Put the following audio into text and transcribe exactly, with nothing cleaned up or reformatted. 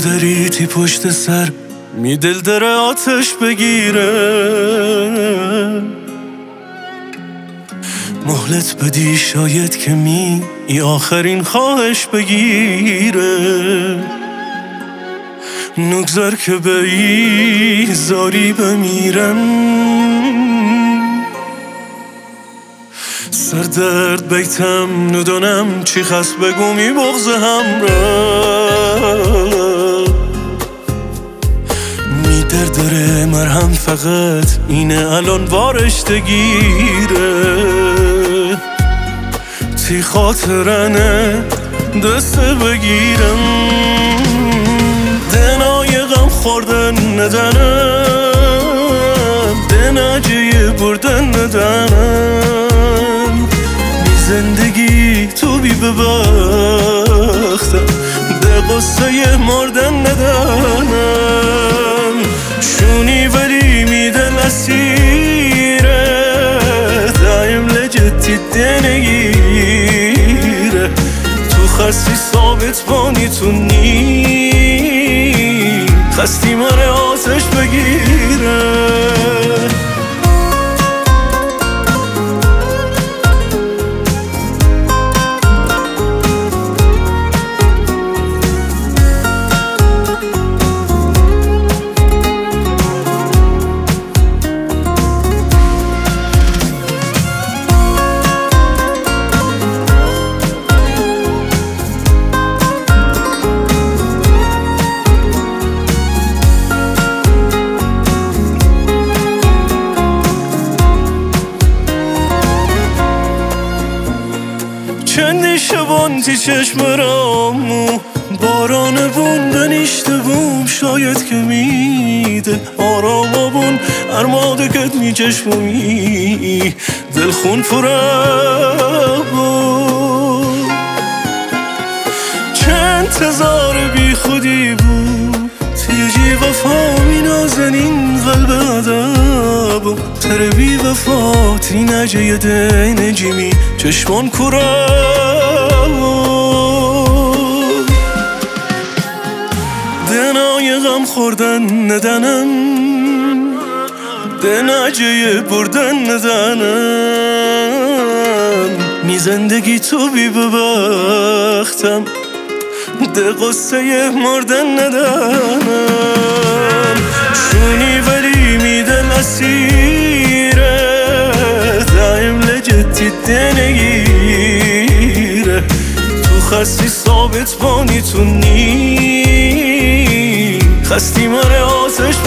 نگذاریتی پشت سر می دل داره آتش بگیره، مهلت بدی شاید که می ای آخرین خواهش بگیره. نگذار که به ای زاری بمیرم، سر درد بیتم ندانم چی خست بگو می بغض همراه. می درد داره مرهم فقط اینه الان وارش دگیره. تی خاطرنه دست بگیرم، دنای غم خوردن ندنم، دنجه بردن ندنم. بی زندگی تو بی ببختم، به قصه مردن ندنم. شونی ولی میدل اسیره، دایم لجتی دنگیره. تو خستی ثابت بانی تو نی، خستی من آتش بگیره. چندی شبان تی چشم رامو، باران بون دنیشته بوم. شاید که میده آرام بون، ارماده کد می چشمومی دل خون پره بود. چه انتظار بی خودی بود، تیجی وفا می نازنین قلب ادب. تر بی وفا تی نجه ده نجیمی چشمان کره. دنای غم خوردن ندنم، دنجه بردن ندنم. می زندگی تو بی ببختم، ده قصه مردن ندنم. شونی ولی می دل اسیره، دایم لجتی دنگیره. تو خستی ثابت بانی تو نی، خستی من آتش